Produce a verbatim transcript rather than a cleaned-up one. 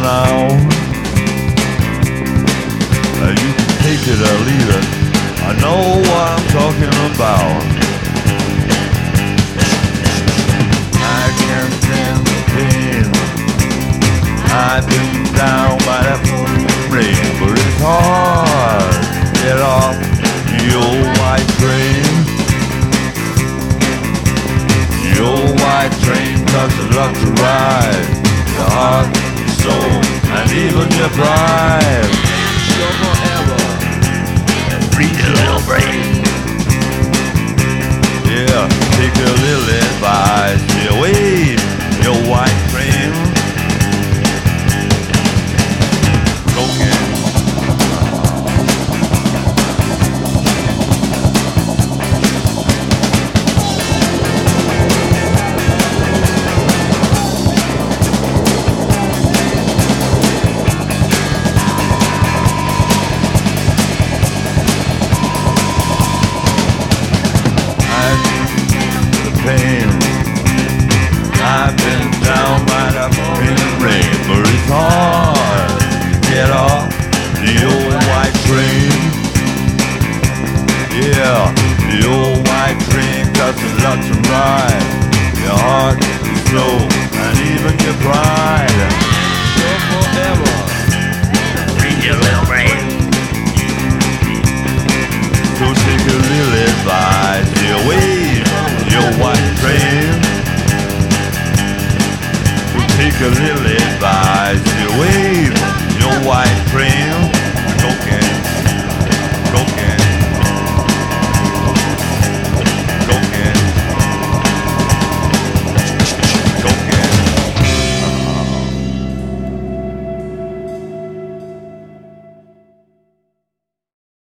now. Uh, you can take it or leave it. I know what I'm talking about. I can stand the pain. I've been down by that rain, but it's hard to get off the old white train. The old white train costs a lot to ride. Your heart, your soul, and even your pride. Show forever And freeze your little brain. Yeah, take a little advice. Stay away from your white train. Broken. Pain. I've been down by the pouring rain, but it's hard to get off the old white train. Yeah, the old white train costs a lot to ride. Your heart, your soul, and even your pride. Show forever Free your little brain. So take a little advice. Stay away from your white train. So take a little advice. Stay away from your white